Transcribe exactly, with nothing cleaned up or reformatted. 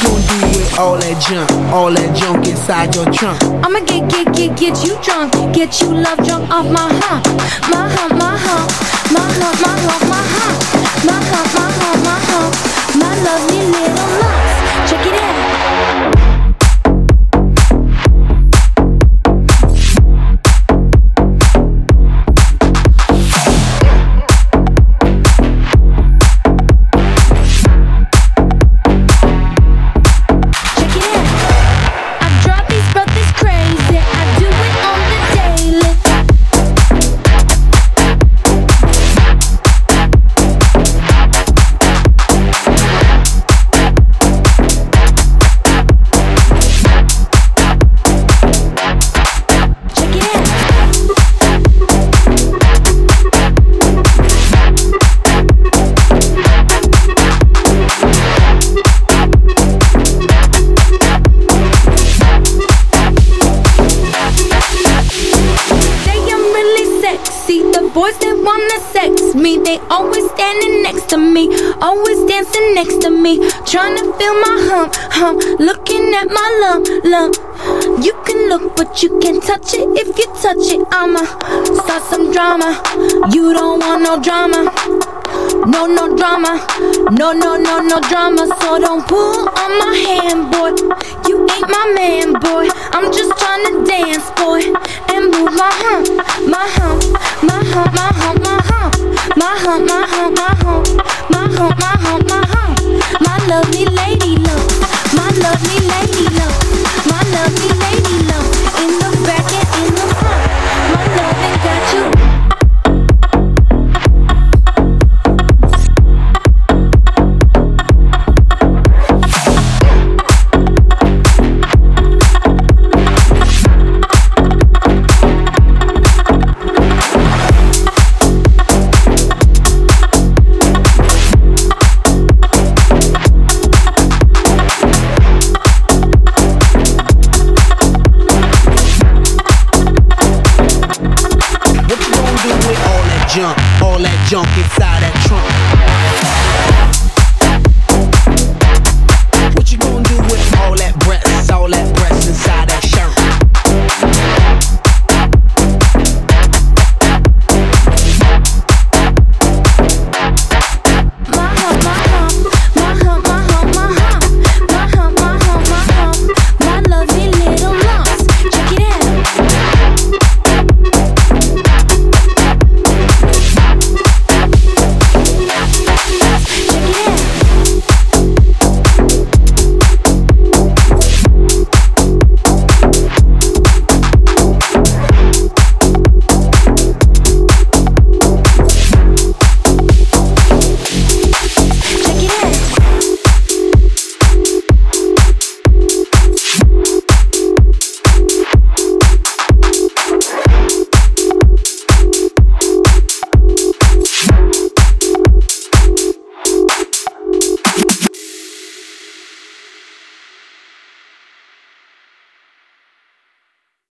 gonna do with all that junk, all that junk inside your trunk? I'ma get, get, get, get you drunk, get you love drunk off my hump, my hump, my hump, my hump, my hump, my hump, my hump, my hump, my hump, my lovely little lumps. Check it out. Boys, they wanna sex me. They always standing next to me, always dancing next to me, trying to feel my hump, hump, looking at my lump, lump. You can look, but you can't touch it. If you touch it, I'ma start some drama. You don't want no drama, no, no drama, no, no, no, no drama. So don't pull on my hand, boy. You ain't my man, boy. I'm just trying to dance, boy, and move my hump, my hump, my hump, my hump, my hump, my hump, my hump, my hump, my hump, my hump, my hump. My lovely lady love, my lovely lady love, my lovely lady love. In the back and in the front, my loving got you. Junk, all that junk inside